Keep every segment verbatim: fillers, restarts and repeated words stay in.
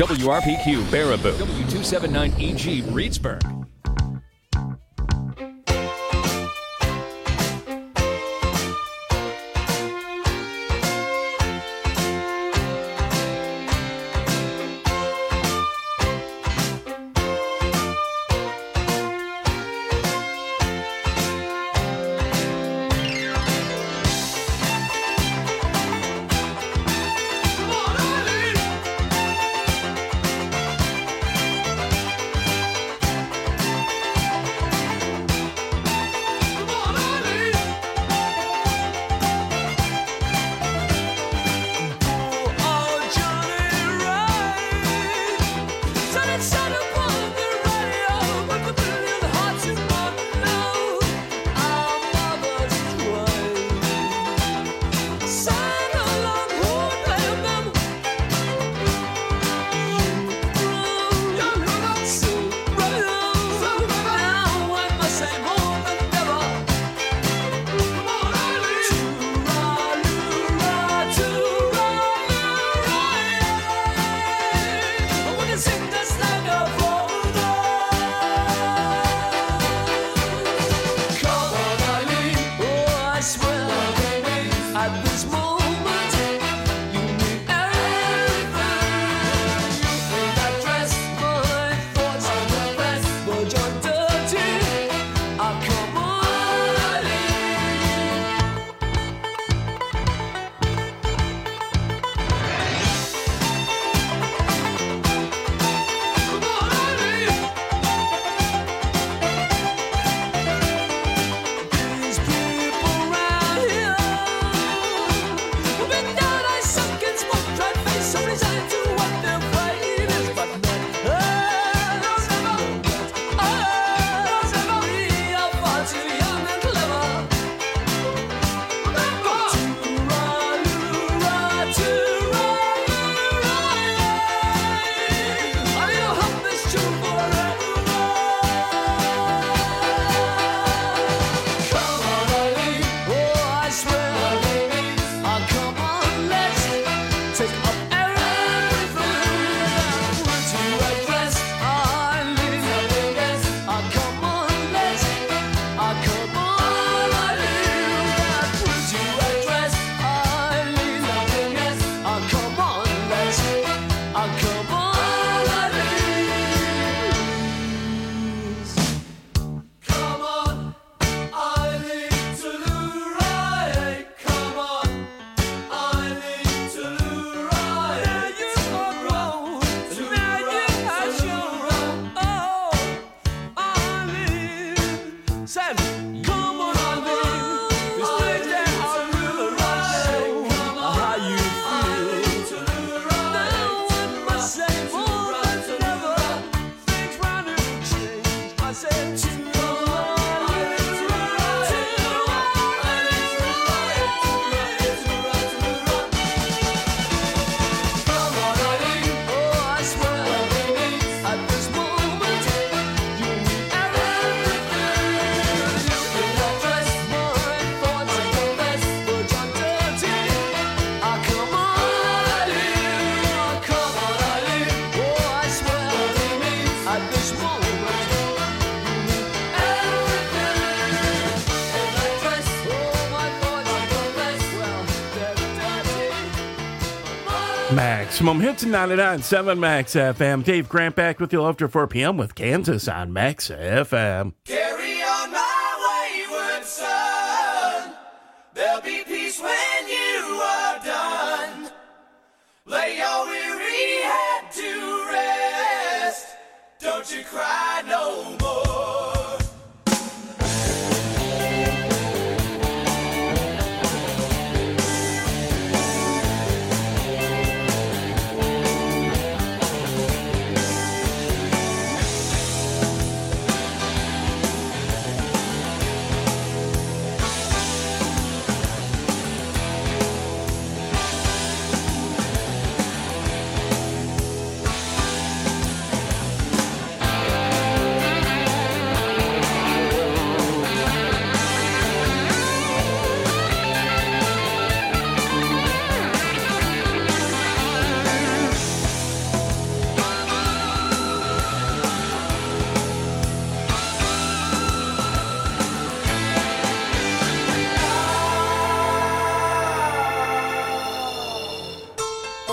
W R P Q Baraboo, W two seventy-nine E G Reedsburg. Maximum Hits in ninety-nine point seven Max F M. Dave Grant back with you after four p.m. with Kansas on Max F M. Carry on my wayward son. There'll be peace when you are done. Lay your weary head to rest. Don't you cry no more.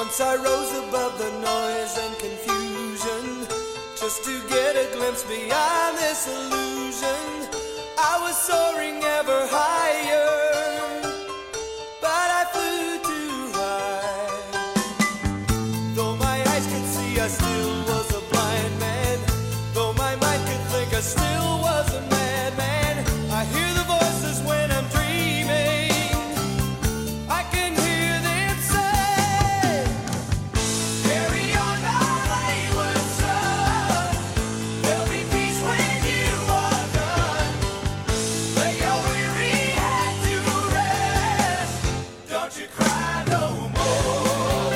Once I rose above the noise and confusion, just to get a glimpse beyond this illusion. I was soaring ever higher, but I flew too high. Though my eyes could see, I still was a blind man. Though my mind could think, I still was a madman. I hear the voices when I'm dreaming. I can hear them say, carry on our wayward son. There'll be peace when you are done. Lay your weary head to rest. Don't you cry no more.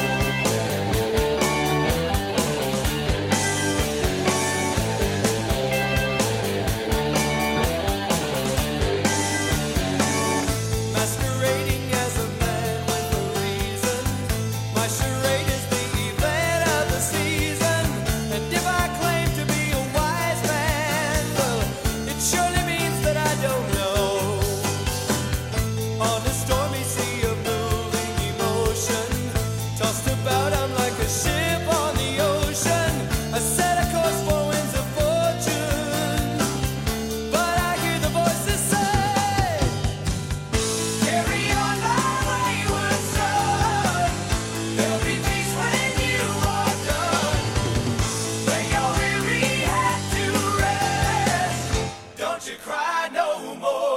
Masquerading as a man with a reason. My charade is the event of the season. And if I claim to be a wise man, well, it surely means that I don't know. On a stormy sea of moving emotion, tossed about, I'm like a ship on the ocean. I set a course for winds of fortune, but I hear the voices say, carry on our wayward son. There'll be peace when you are done. Lay your weary head to rest. Don't you cry no more.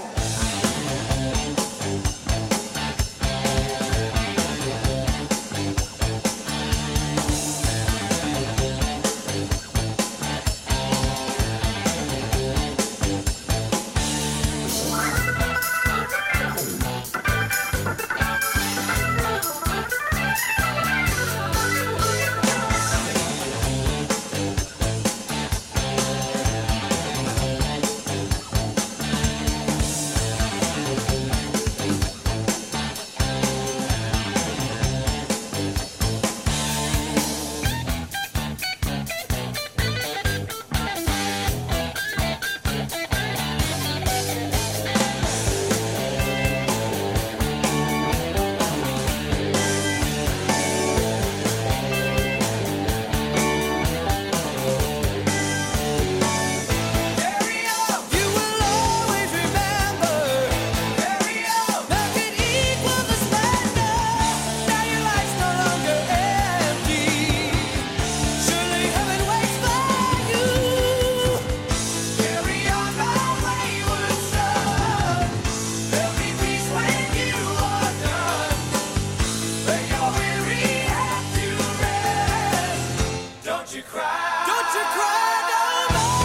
Carry on. You will always remember. Carry on. Nothing equals the splendor. Now your life's no longer empty. Surely heaven waits for you. Carry on, my wayward son. There'll be peace when you are done. Lay your weary head to rest. Don't you cry. Don't you cry no more.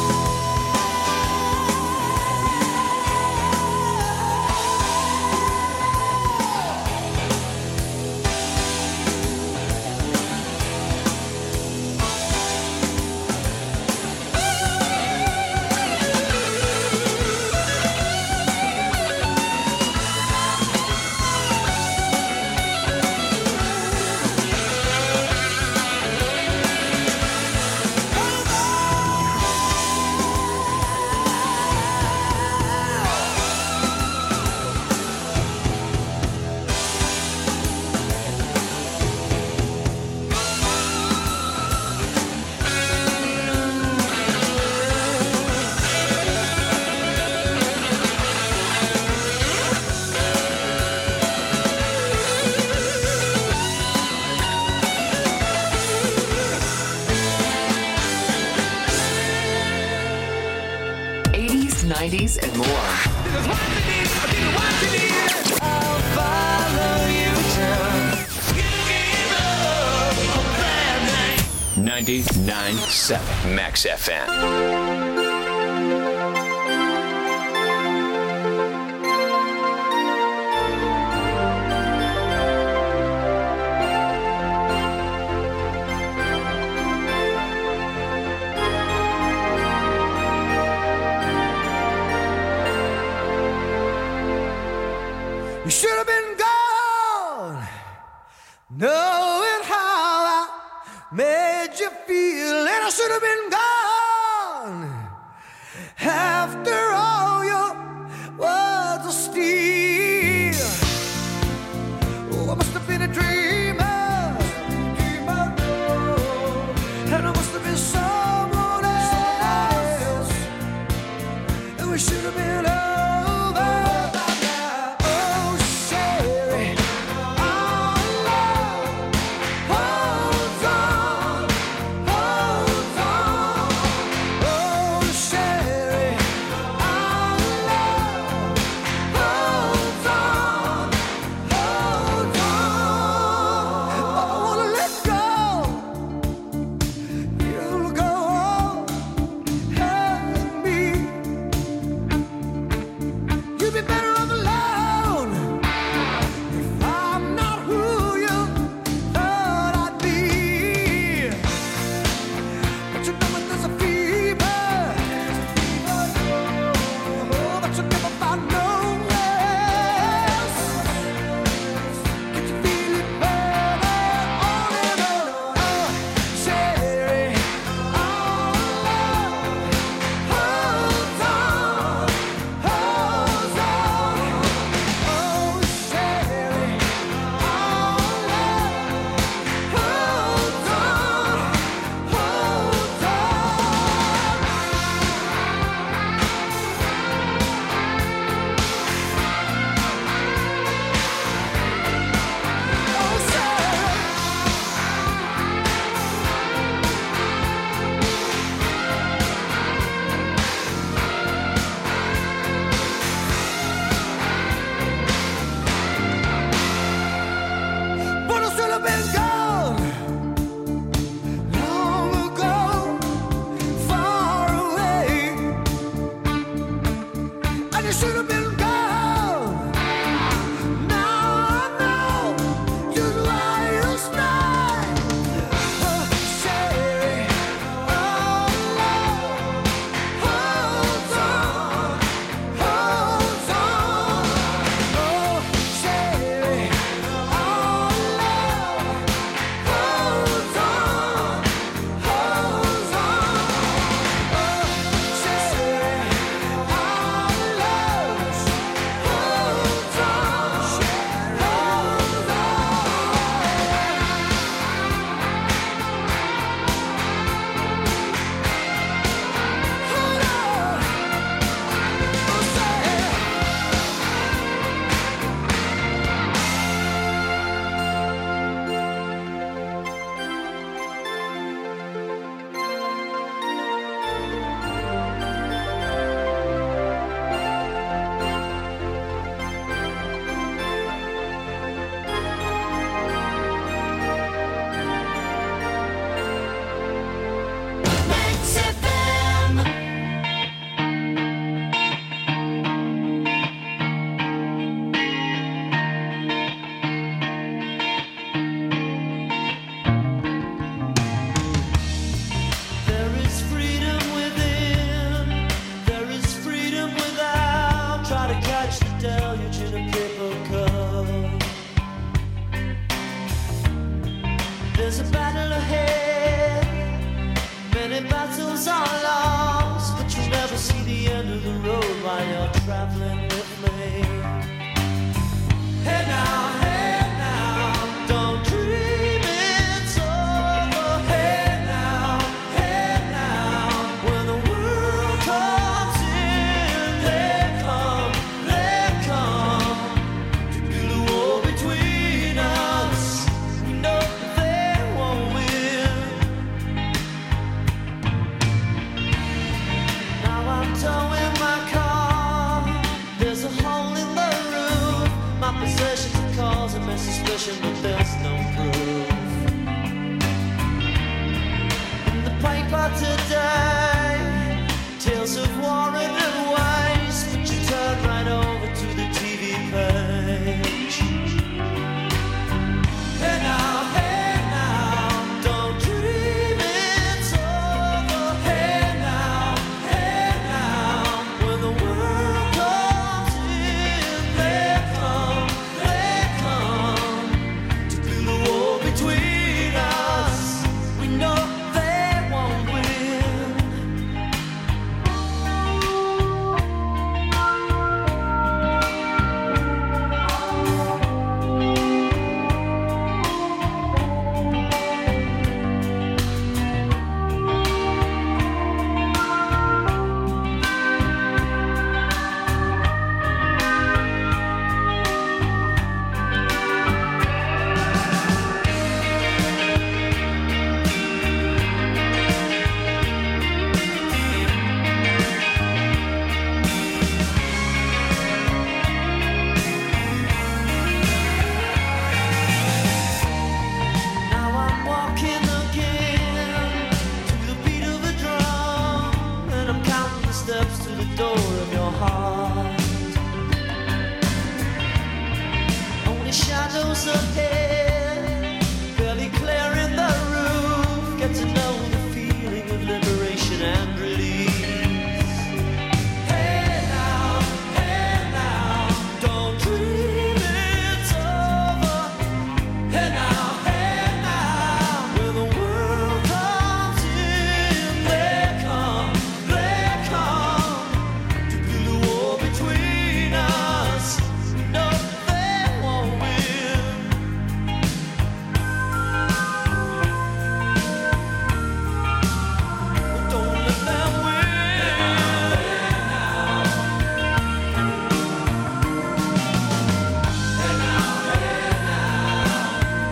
eighties, nineties, and more. I'll follow you till ninety-nine point seven Max F M. You should have been gone, knowing how I made you feel, and I should have been gone after all your words of steel. Oh, I must have been a dreamer. There's a battle ahead. Many battles are lost, but you'll never see the end of the road while you're traveling with me. Hey now, hey now, don't dream it's over. Hey now, hey now, when the world comes in, they come, they come to build a wall between us. We know they won't win. Now I'm towing my car. There's a hole in the roof. My possessions are causing me suspicion, but there's no proof. In the paper today, tales of war and waste, but you turn right over to the T V page. Hey now, hey now, don't dream it's over. Hey now, hey now, when the world comes in, they come, they come to build a wall between us. We know they won't win. Now I'm walking again to the beat of a drum, and I'm counting the steps to the door of your heart. Only shadows ahead, barely clearing the roof. Get to know the feeling of liberation and release. Hey now, hey now, don't dream it's over. Hey now, hey now, when the world comes in, they come, they come to build a wall between us. No, they won't win. Don't let them win. Hey now, hey now.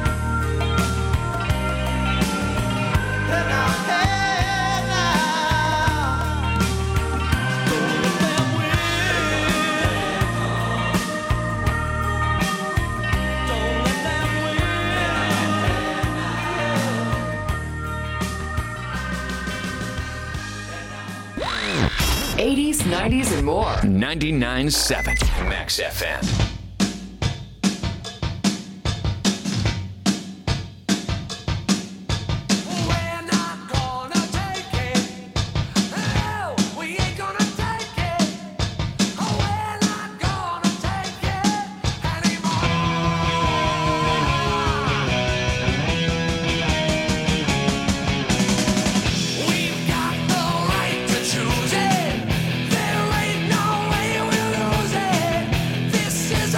Hey now, hey now. Don't let them win. Don't let them eighties, nineties, and more. ninety-nine point seven Max F M. We're not gonna take it. No, we ain't gonna take it. We're not gonna take it anymore. We've got the right to choose it. There ain't no way we'll lose it. This is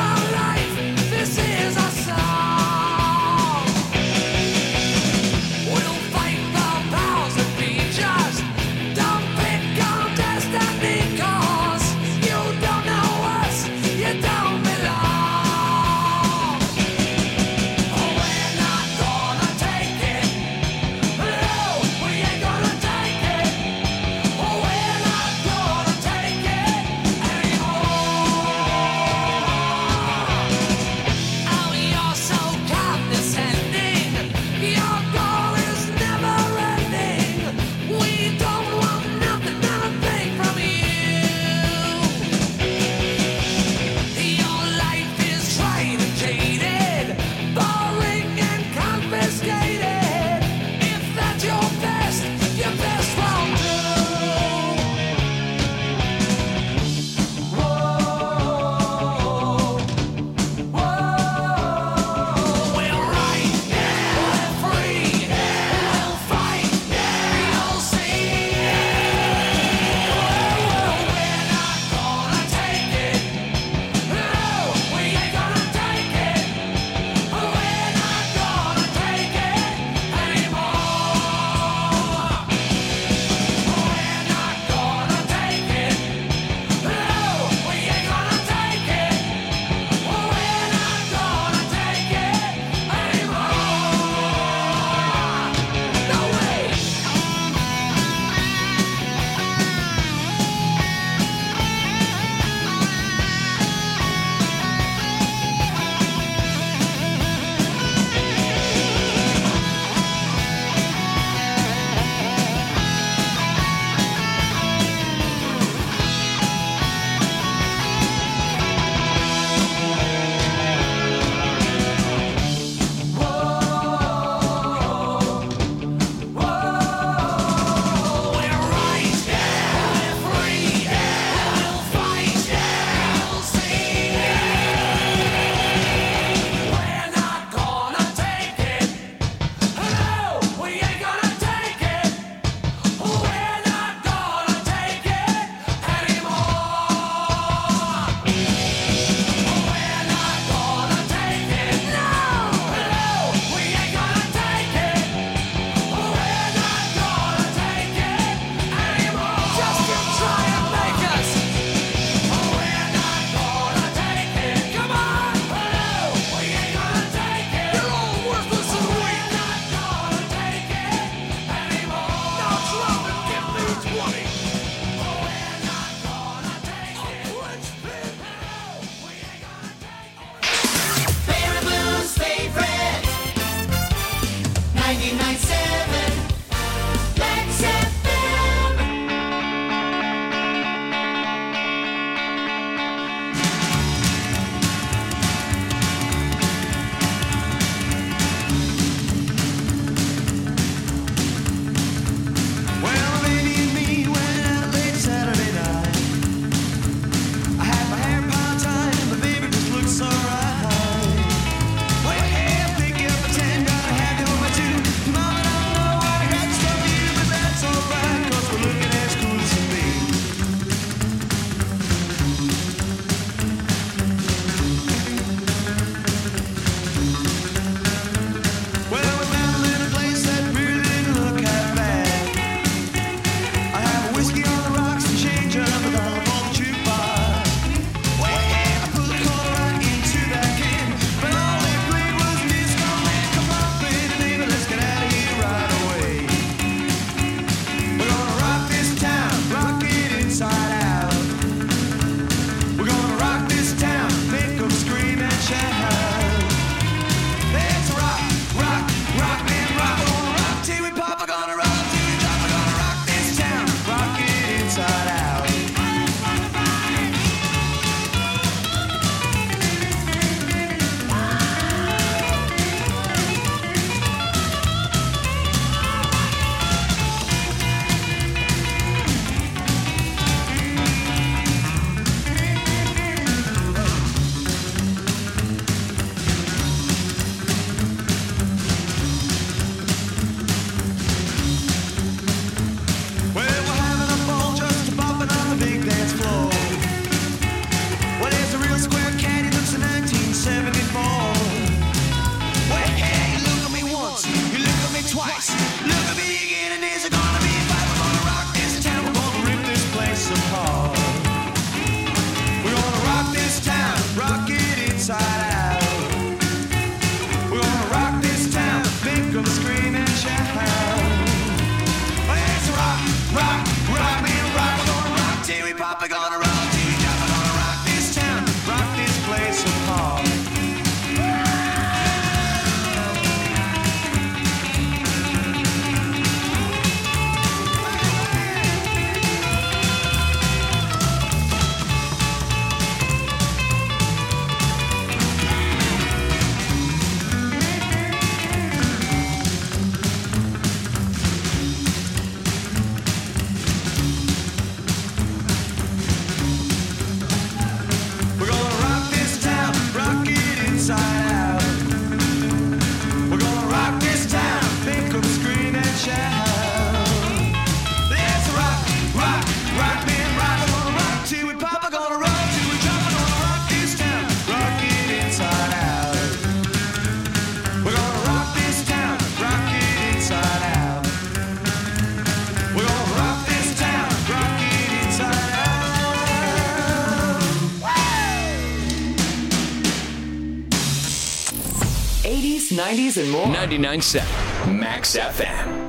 nineties and more. ninety-nine point seven Max F M.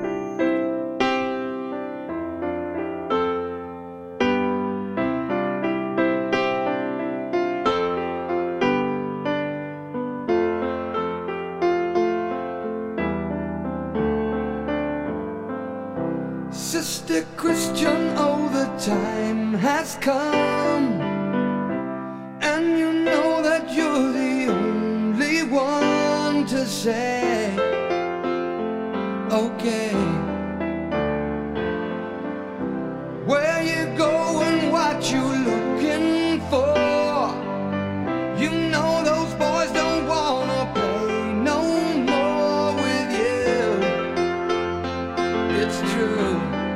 Sister Christian, oh, the time has come, and you know that you're the only one to say, okay, where you going, what you looking for, you know those boys don't wanna play no more with you, it's true.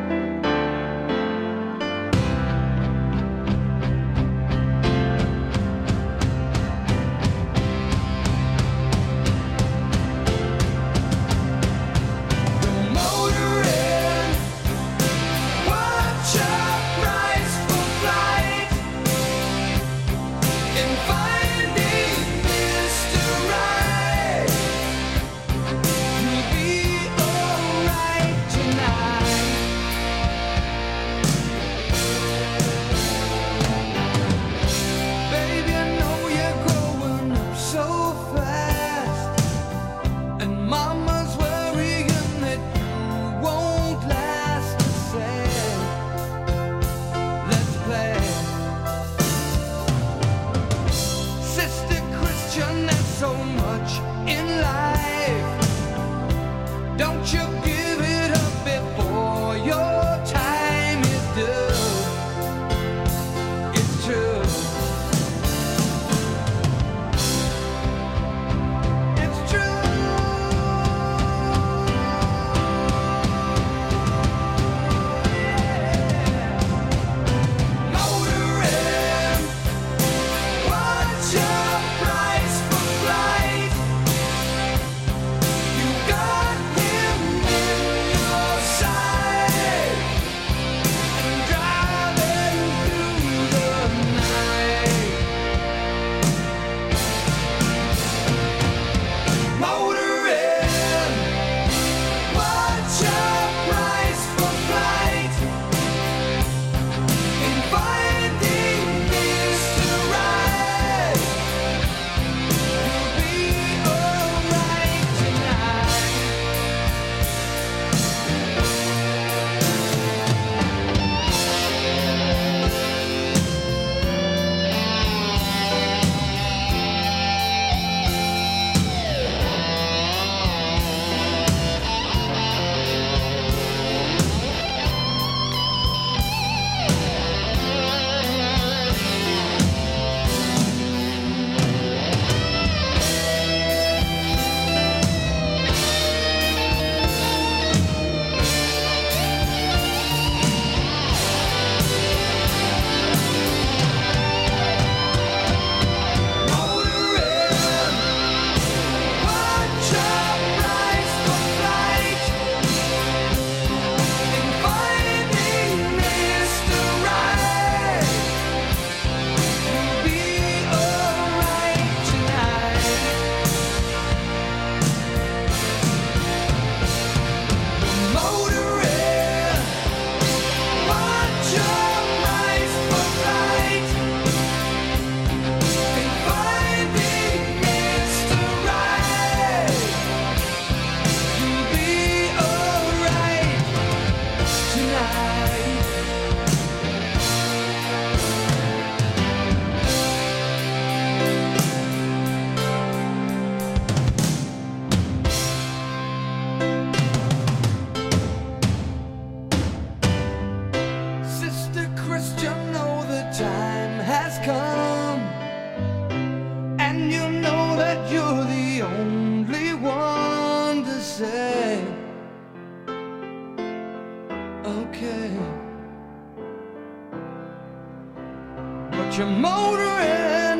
You're motoring,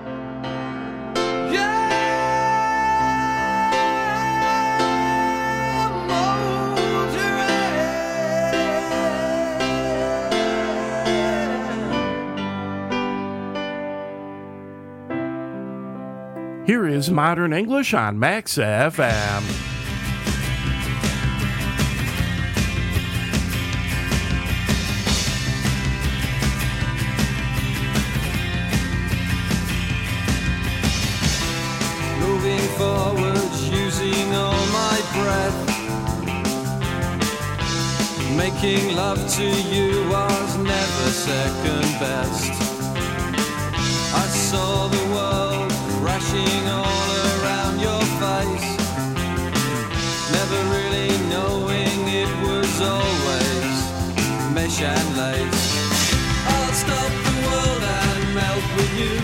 yeah, motoring. Here is Modern English on Max F M. Moving forwards, using all my breath. Making love to you was never second best. I saw the world crashing all around your face, never really knowing it was always mesh and lace. I'll stop the world and melt with you.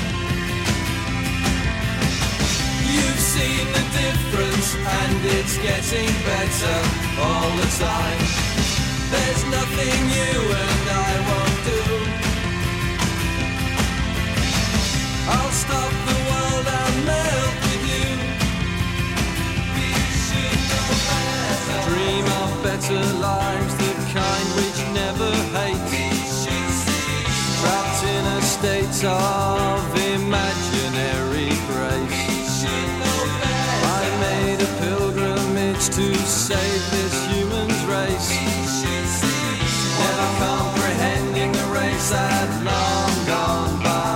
You've seen the difference and it's getting better all the time. There's nothing you and I won't do. I'll stop the world and melt with you. We should know better. Dream of better lives, the kind which never hate. We should see. Trapped in a state of imaginary grace. We should know better. I made a pilgrimage to save this human's race. We should see. Never comprehending the race had long gone by.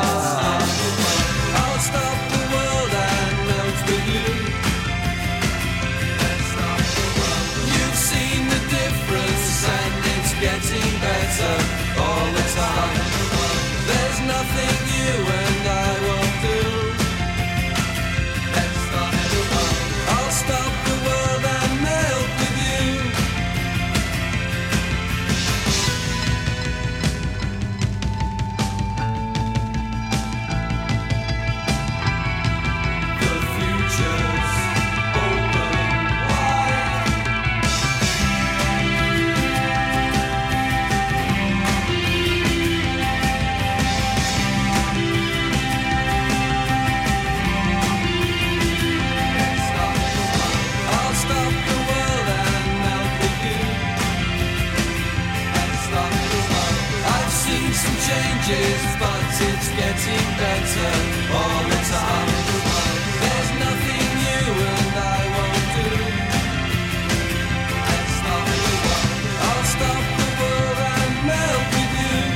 Getting better all the time. There's nothing you and I won't do. Let's stop the world. I'll stop the world and melt with you. The future's open wide. Changes, but it's getting better all the time. There's nothing you and I won't do. Let's stop the world. I'll stop the world and melt with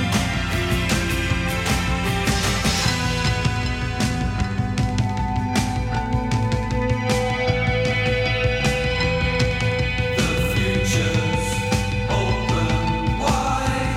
you. The future's open wide.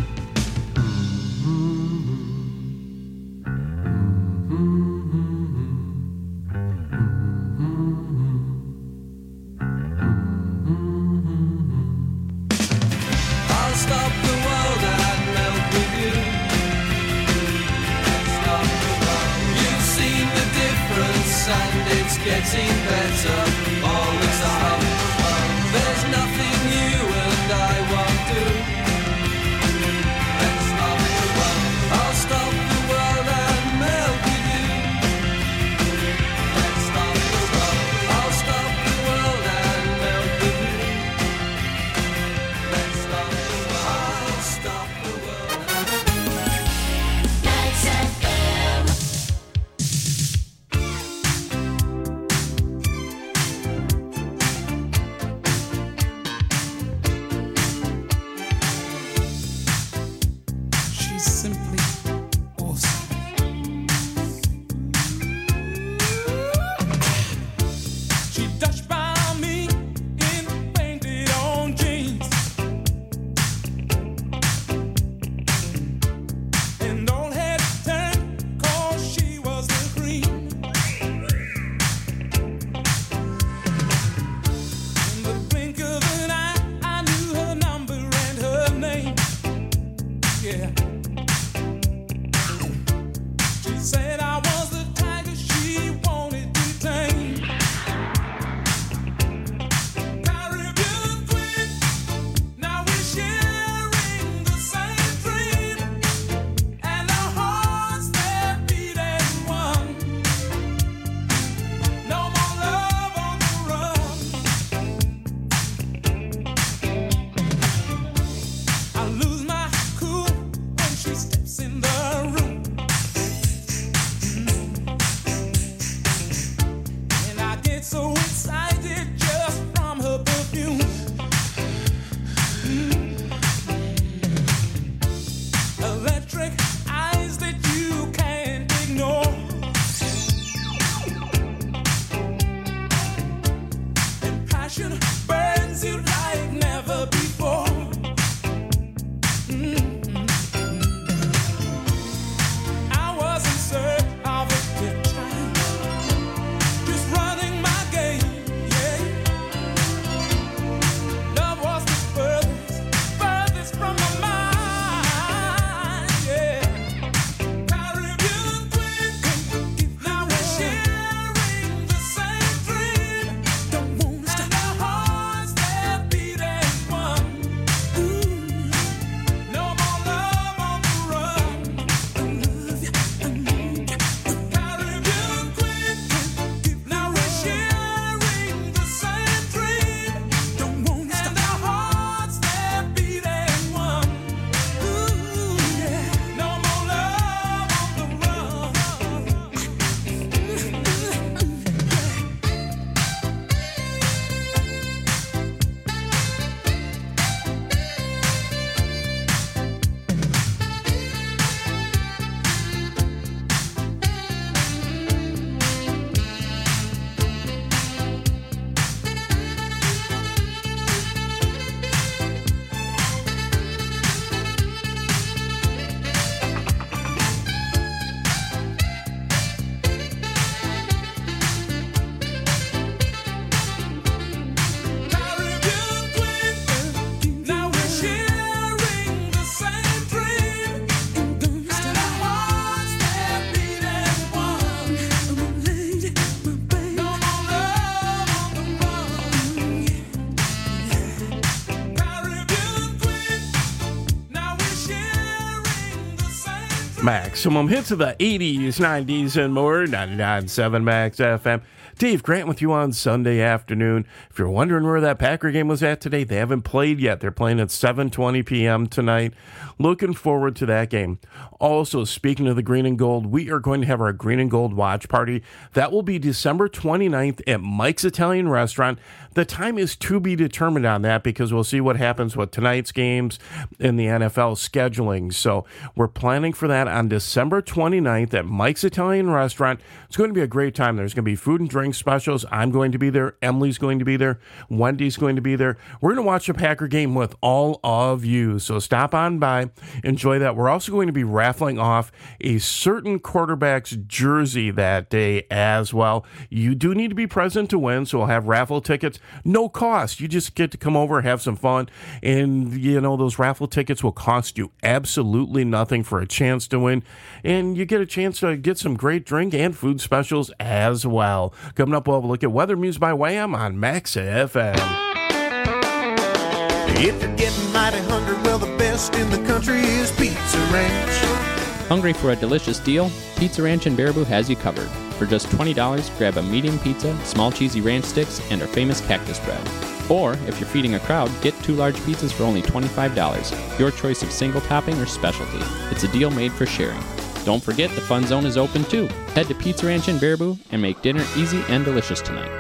And it's getting better all the time. There's nothing you and I won't do. Let's stop the world. I'll stop the world and melt with you. Let's stop the world. I'll stop the world and melt with you. Let's stop the world. I'll stop the world. Max F M. passion burns you like never before. Mm-hmm. I was in search of a good time, just running my game, yeah. Love was the furthest, furthest from my mind, yeah. Caribbean queen, now we're sharing the same dream. Don't wanna stop. And our hearts, they're beating one. Ooh, no more love on the run. I love you, I need you. Caribbean queen, now we're sharing the same dream. Don't wanna stop. And our hearts, they're beating one. Ooh, yeah, no more love on the run. Caribbean queen, now we're sharing the same dream. And our hearts, they're beating one. My lady, my baby. No more love on the run. Caribbean queen, now we're sharing the same dream. Maximum hits of the eighties, nineties, and more. ninety-nine point seven Max F M. Dave Grant with you on Sunday afternoon. If you're wondering where that Packer game was at today, they haven't played yet. They're playing at seven twenty p.m. tonight. Looking forward to that game. Also, speaking of the green and gold, we are going to have our green and gold watch party. That will be December twenty-ninth at Mike's Italian Restaurant. The time is to be determined on that because we'll see what happens with tonight's games in the N F L scheduling. So we're planning for that on December twenty-ninth at Mike's Italian Restaurant. It's going to be a great time. There's going to be food and drink specials. I'm going to be there. Emily's going to be there. Wendy's going to be there. We're going to watch a Packer game with all of you. So stop on by. Enjoy that. We're also going to be raffling off a certain quarterback's jersey that day as well. You do need to be present to win, so we'll have raffle tickets. No cost. You just get to come over, have some fun, and, you know, those raffle tickets will cost you absolutely nothing for a chance to win, and you get a chance to get some great drink and food specials as well. Coming up, we'll have a look at Weather Muse by Wham on Max F M. If you're getting mighty hungry, well, the best in the country is Pizza Ranch. Hungry for a delicious deal? Pizza Ranch in Baraboo has you covered. For just twenty dollars, grab a medium pizza, small cheesy ranch sticks, and our famous cactus bread. Or, if you're feeding a crowd, get two large pizzas for only twenty-five dollars. Your choice of single topping or specialty. It's a deal made for sharing. Don't forget the Fun Zone is open too. Head to Pizza Ranch in Baraboo and make dinner easy and delicious tonight.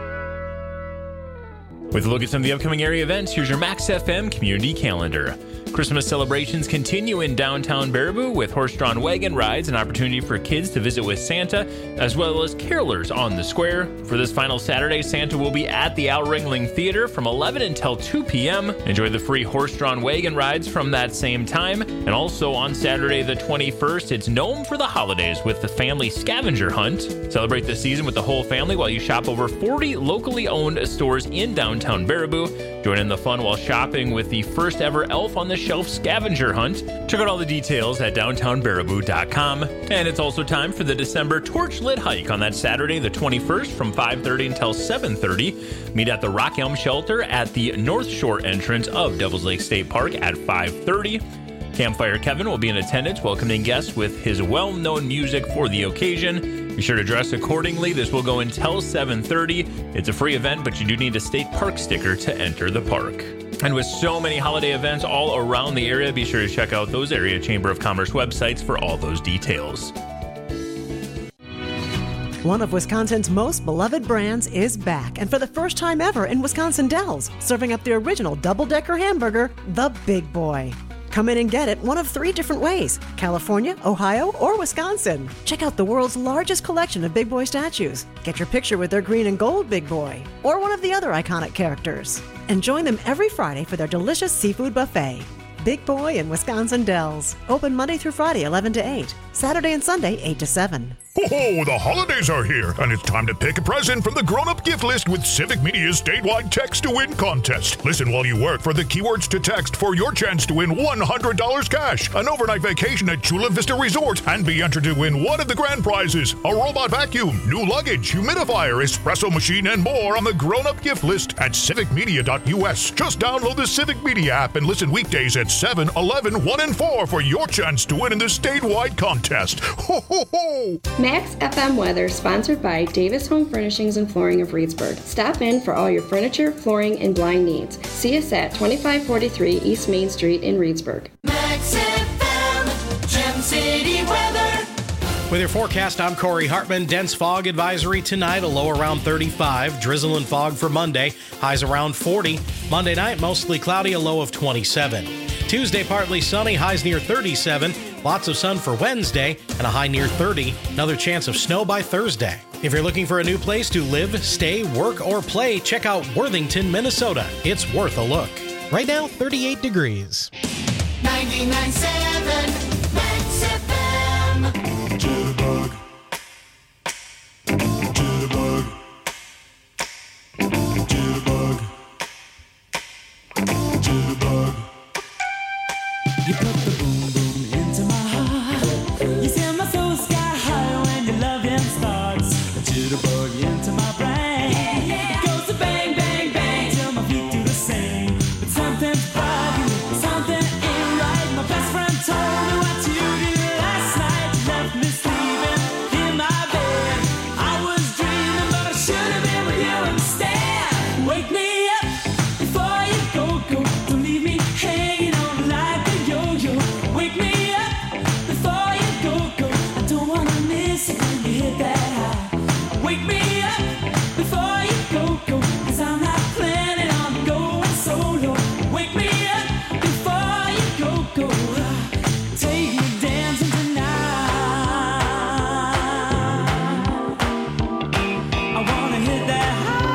With a look at some of the upcoming area events, here's your Max F M community calendar. Christmas celebrations continue in downtown Baraboo with horse-drawn wagon rides, an opportunity for kids to visit with Santa, as well as carolers on the square. For this final Saturday, Santa will be at the Al Ringling Theater from eleven until two p.m. Enjoy the free horse-drawn wagon rides from that same time. And also on Saturday the twenty-first, it's Gnome for the Holidays with the family scavenger hunt. Celebrate the season with the whole family while you shop over forty locally owned stores in downtown Baraboo. Join in the fun while shopping with the first ever Elf on the Shelf scavenger hunt. Check out all the details at downtown baraboo dot com. And it's also time for the December Torch Lit Hike on that Saturday the twenty-first from five thirty until seven thirty. Meet at the Rock Elm Shelter at the North Shore entrance of Devils Lake State Park at five thirty. Campfire Kevin will be in attendance, welcoming guests with his well-known music for the occasion. Be sure to dress accordingly. This will go until seven thirty. It's a free event, but you do need a state park sticker to enter the park. And with so many holiday events all around the area, be sure to check out those area Chamber of Commerce websites for all those details. One of Wisconsin's most beloved brands is back, and for the first time ever in Wisconsin Dells, serving up the original double-decker hamburger, the Big Boy. Come in and get it one of three different ways: California, Ohio, or Wisconsin. Check out the world's largest collection of Big Boy statues. Get your picture with their green and gold Big Boy, or one of the other iconic characters. And join them every Friday for their delicious seafood buffet. Big Boy in Wisconsin Dells. Open Monday through Friday, eleven to eight. Saturday and Sunday, eight to seven. Oh, the holidays are here, and it's time to pick a present from the grown-up gift list with Civic Media's statewide Text to Win contest. Listen while you work for the keywords to text for your chance to win one hundred dollars cash, an overnight vacation at Chula Vista Resort, and be entered to win one of the grand prizes: a robot vacuum, new luggage, humidifier, espresso machine, and more on the grown-up gift list at civic media dot u s. Just download the Civic Media app and listen weekdays at seven, eleven, one, and four for your chance to win in the statewide contest. Ho, ho, ho! Max F M weather sponsored by Davis Home Furnishings and Flooring of Reedsburg. Stop in for all your furniture, flooring, and blind needs. See us at twenty-five forty-three East Main Street in Reedsburg. Max F M, Gem City weather. With your forecast, I'm Corey Hartman. Dense fog advisory tonight, a low around thirty-five. Drizzle and fog for Monday, highs around forty. Monday night, mostly cloudy, a low of twenty-seven. Tuesday, partly sunny, highs near thirty-seven. Lots of sun for Wednesday and a high near thirty. Another chance of snow by Thursday. If you're looking for a new place to live, stay, work, or play, check out Worthington, Minnesota. It's worth a look. Right now, thirty-eight degrees. ninety-nine point seven Max F M. Jitterbug. Jitterbug. Jitterbug. Jitterbug. You put the boom boom into my heart. You send my soul sky high when your loving starts. A jitterbug into my brain. It goes to bang, bang, bang till my feet do the same. But something's bugging, something ain't right. My best friend told me what you did last night. You left me sleeping in my bed. I was dreaming, but I should have been with you instead. Wake me up before you go, go. Don't leave me hanging on like a yo-yo. Wake me up before you go, go. I don't wanna miss it when you hit that high. Wake me up before you go, go. Cause I'm not planning on going solo. Wake me up before you go, go. Take me dancing tonight. I wanna hit that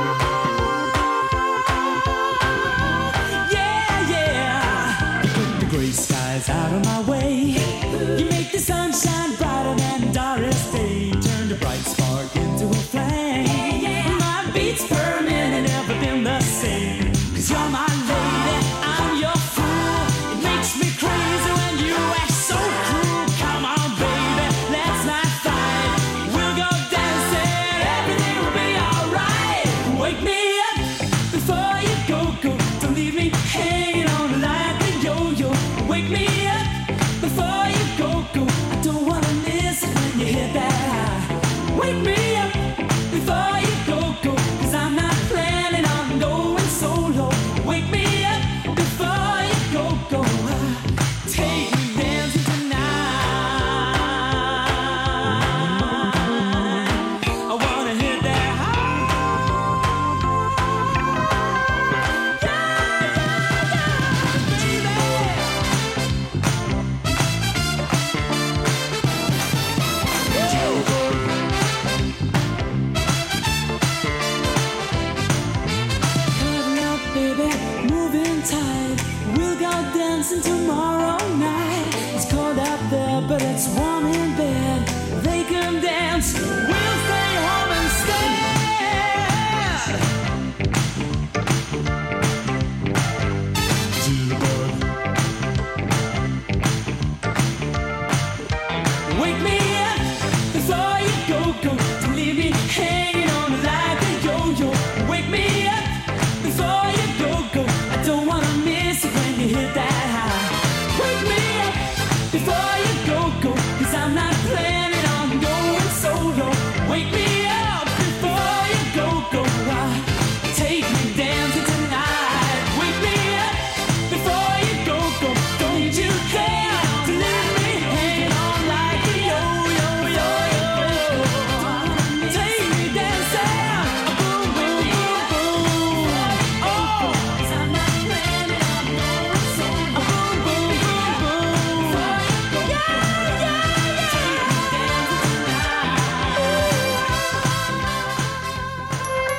high. Yeah, yeah. You put the gray skies out of my way. You make the sunshine brighter than Doris Day. Turn the bright spark into a flame. My beats per minute never been the same. Cause you're my lady, I'm your fool. It makes me crazy when you act so cruel. Come on, baby, let's not fight. We'll go dancing, everything will be alright. Wake me up before you go, go. Don't leave me hanging on like a yo-yo. Wake me up before you go, go. I don't wanna miss it when you hit that high. Wake me up before you go, go. Cause I'm not planning on going solo. Wake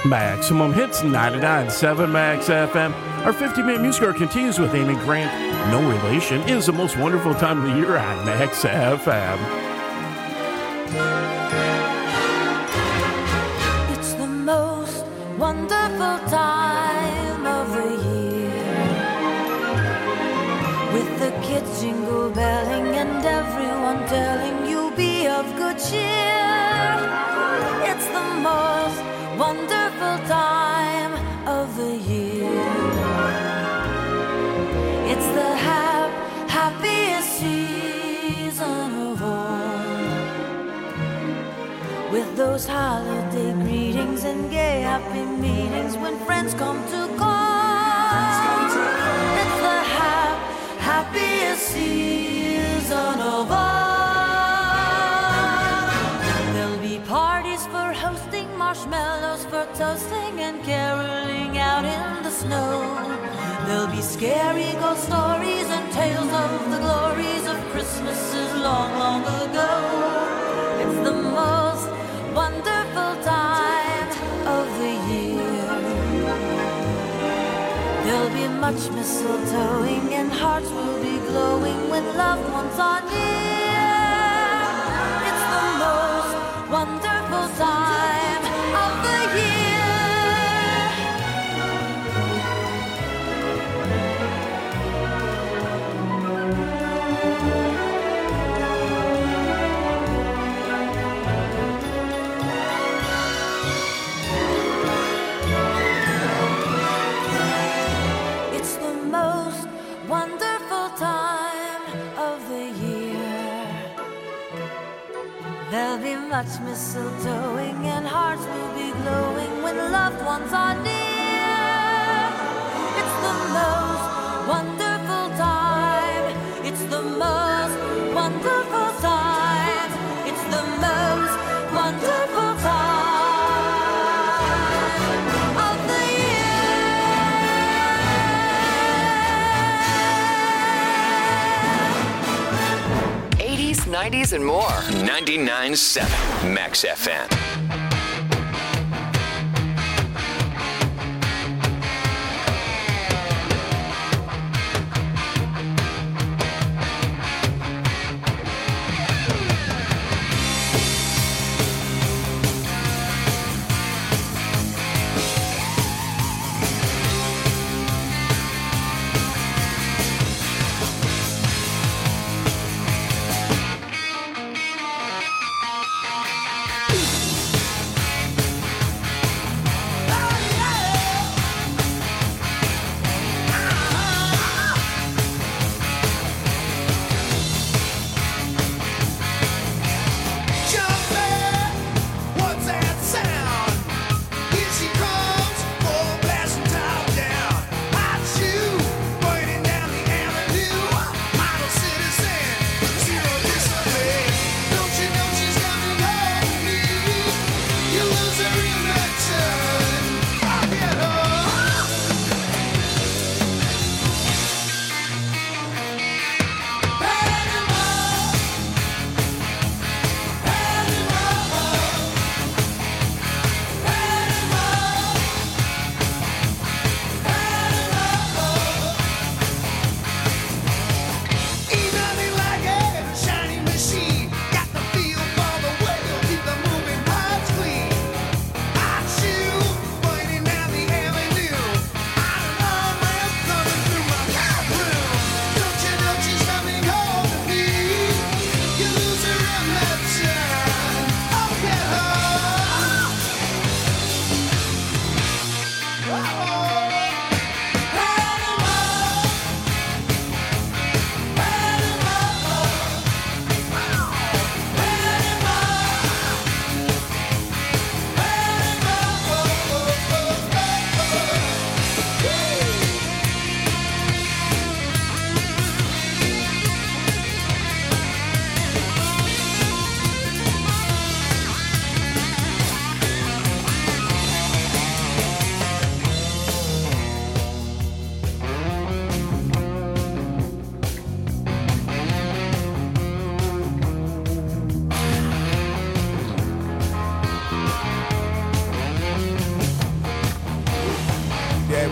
Maximum Hits ninety-nine point seven Max F M. Our fifty-minute music hour continues with Amy Grant. No Relation is the most wonderful time of the year on Max F M. It's the most wonderful time of the year, with the kids jingle belling and everyone telling you be of good cheer. It's the most wonderful time of the year. It's the hap- happiest season of all, with those holiday greetings and gay happy meetings when friends come to call. It's the hap- happiest season of all. There'll be parties for hosting, marshmallows for toasting, and caroling out in the snow. There'll be scary ghost stories and tales of the glories of Christmases long, long ago. It's the most wonderful time of the year. There'll be much mistletoeing and hearts will be glowing when loved ones are near. It's the most wonderful time of the year. It's the most wonderful time of the year. There'll be much mistletoeing and hearts will be glowing when loved ones are near. It's the most wonderful time. It's the most wonderful time. It's the most wonderful time of the year. eighties, nineties, and more. ninety-nine point seven Max F M.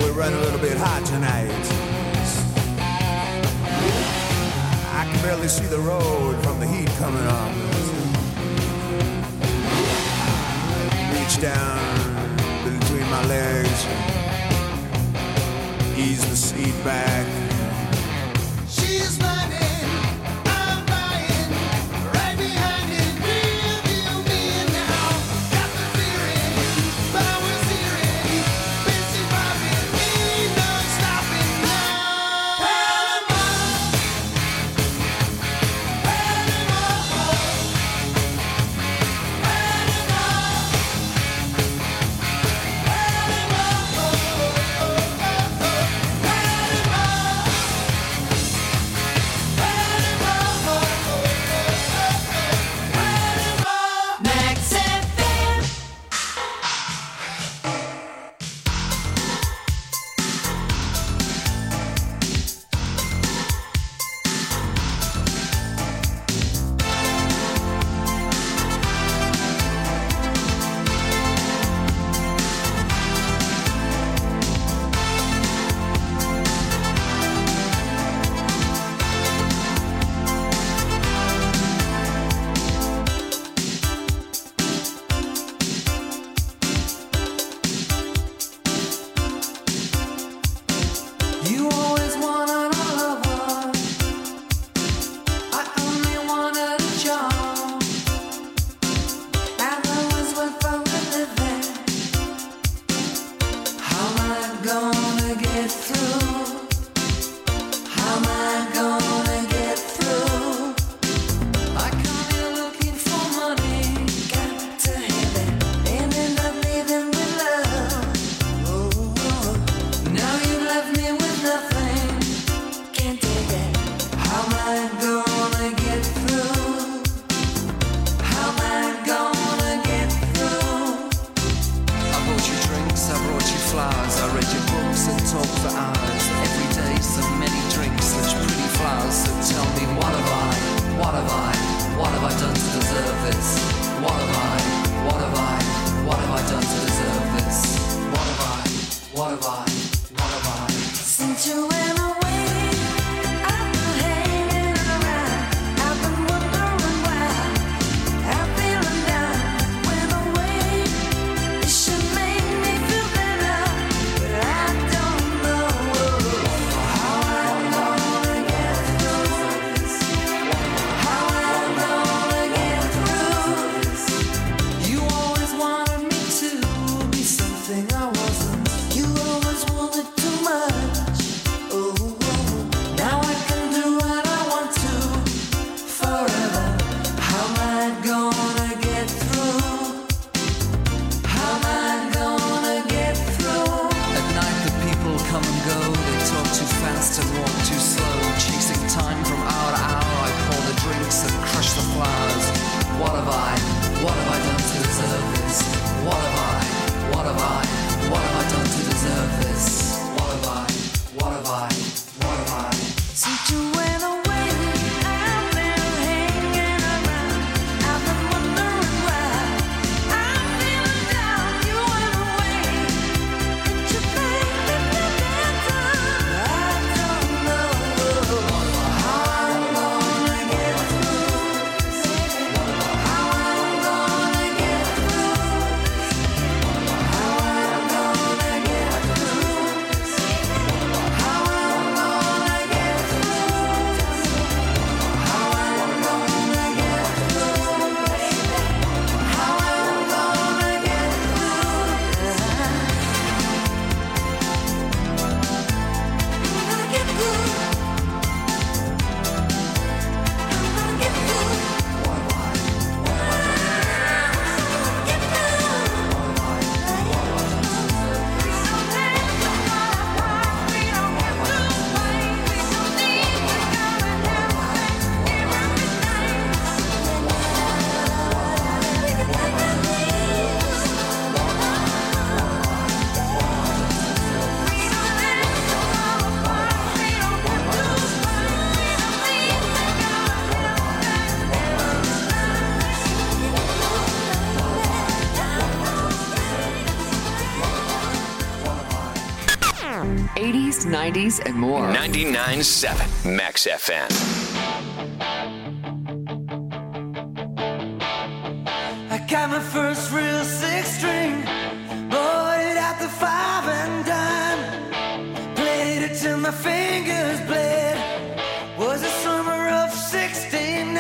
we're running a little bit hot tonight. I can barely see the road from the heat coming on. Reach down between my legs, ease the seat back. She's running, I'm buying, right behind it, real deal me now. Got the feeling, powers hearing, busy bobbing, ain't no stopping now. Panama, Panama, Max F M. You always wanted a lover. I only wanted a job. And I was worth a living. How am I gonna get through? How am I gonna get through? I come here looking for money. Got to have it. Ended up leaving with love. Oh, now you left me with nothing. Can't take it. How am I gonna get through? How am I gonna get through? I bought you drinks, I brought you flowers, I read your books and talked for hours. Every day so many drinks, such pretty flowers. So tell me, what have I, what have I, what have I done to deserve this? What have I, what have I, what have I done to deserve this? What have I, what have I, what have I? Since you went away, I've been hanging around. I've been wondering why I'm feeling down. Went away, it should make me feel better, but I don't know how I'm gonna get through this. How I'm gonna get through. You always wanted me to be something I wasn't. You always wanted too much. Oh, now I can do what I want to forever. How am I gonna get through? How am I gonna get through? At night the people come and go. They talk too fast and walk too slow. Chasing time from hour to hour. I pour the drinks and crush the flowers. What have I, what have I done to deserve this? What have I, what have I, what have I done to deserve this? What have I, what have I, what have I? Since you went away, I've been hanging around. I've been wondering why I'm feeling down. You went away, it should make me feel better, eighties, nineties, and more. ninety-nine point seven Max F M. I got my first real six string, bought it at the five and dime, played it till my fingers bled. Was the summer of sixty-nine.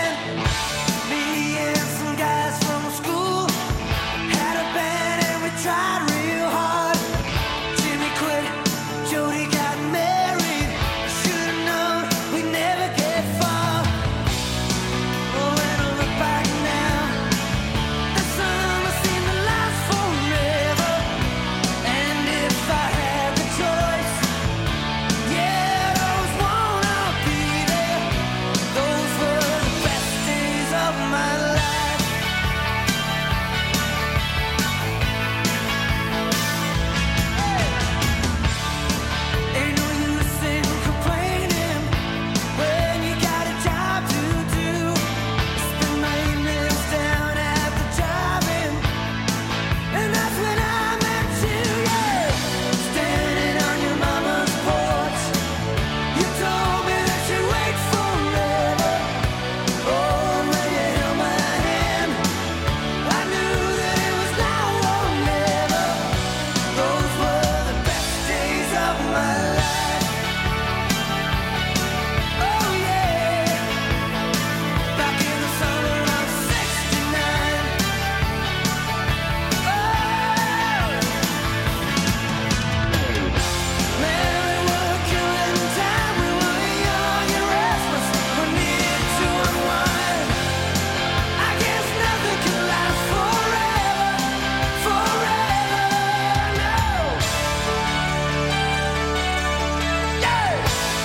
Me and some guys from school had a band and we tried real hard. Jimmy quit, Jody got married. Should've known we'd never get far. Oh, when I look back now, the summer seemed to last forever. And if I had the choice, yeah, I'd always wanna be there. Those were the best days of my life. Ain't no use in complaining when you got a job to do. Spend my evenings down at the drive-in, and that's when I met you, yeah. Standing on your mama's porch, you told me that you'd wait forever. Oh, when you held my hand, I knew that it was now or never. Those were the best days of my life. Oh yeah, back in the summer of sixty-nine. Oh, man, we were killing time. We were young and restless. We needed to unwind. I guess nothing can last forever, forever, no. Yeah.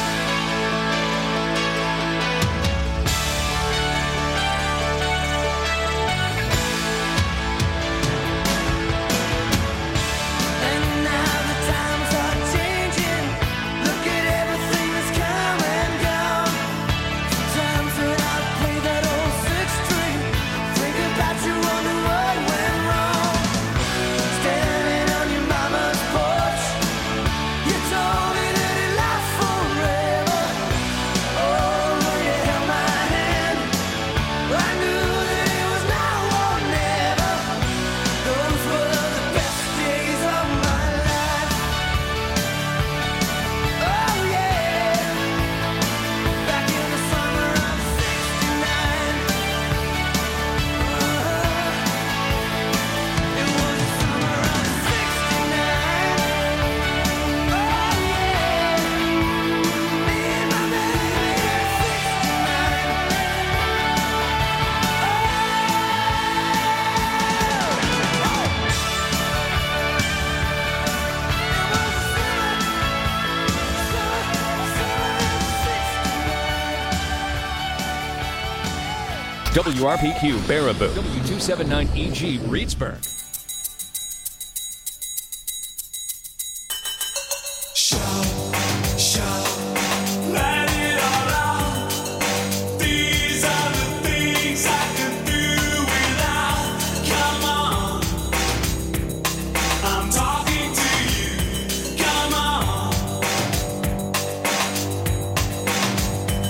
And now the times are changing. Look at everything that's come and gone. Sometimes when I play that old six string, think about you, wonder what went wrong. Standing on your mama's porch, you told me that it lasts forever. Oh, when you held my hand, I knew that it was now or never. Those were the best days of my life. Oh yeah, back in the summer of sixty-nine. It was the summer of sixty-nine. Oh yeah, me and my baby at W R P Q Baraboo, W two seventy-nine E G Reedsburg. Show